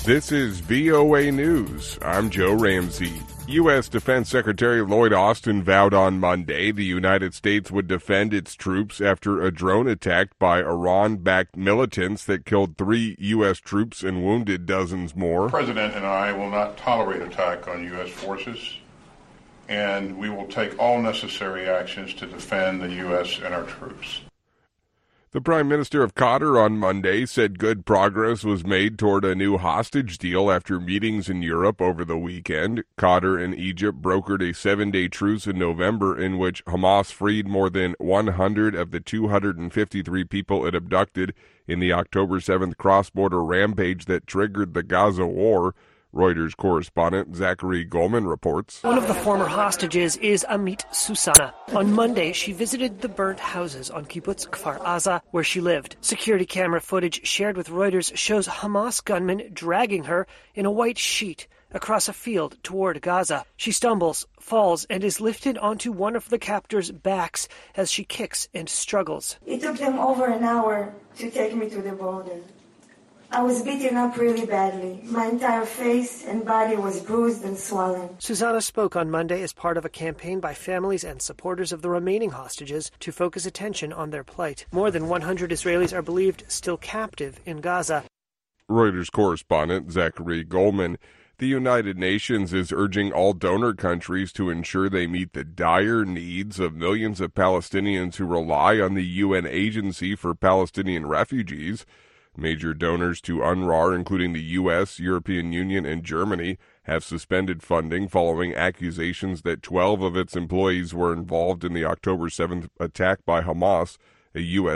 This is VOA News. I'm Joe Ramsey. U.S. Defense Secretary Lloyd Austin vowed on Monday the United States would defend its troops after a drone attack by Iran-backed militants that killed 3 U.S. troops and wounded dozens more. The President and I will not tolerate attack on U.S. forces, and we will take all necessary actions to defend the U.S. and our troops. The Prime Minister of Qatar on Monday said good progress was made toward a new hostage deal after meetings in Europe over the weekend. Qatar and Egypt brokered a 7-day truce in November in which Hamas freed more than 100 of the 253 people it abducted in the October 7th cross-border rampage that triggered the Gaza war. Reuters correspondent Zachary Goldman reports. One of the former hostages is Amit Susana. On Monday, she visited the burnt houses on Kibbutz Kfar Aza, where she lived. Security camera footage shared with Reuters shows Hamas gunmen dragging her in a white sheet across a field toward Gaza. She stumbles, falls, and is lifted onto one of the captors' backs as she kicks and struggles. It took them over an hour to take me to the border. I was beaten up really badly. My entire face and body was bruised and swollen. Susanna spoke on Monday as part of a campaign by families and supporters of the remaining hostages to focus attention on their plight. More than 100 Israelis are believed still captive in Gaza. Reuters correspondent Zachary Goldman. The United Nations is urging all donor countries to ensure they meet the dire needs of millions of Palestinians who rely on the UN Agency for Palestinian Refugees. Major donors to UNRWA, including the U.S., European Union, and Germany, have suspended funding following accusations that 12 of its employees were involved in the October 7th attack by Hamas, a U.S.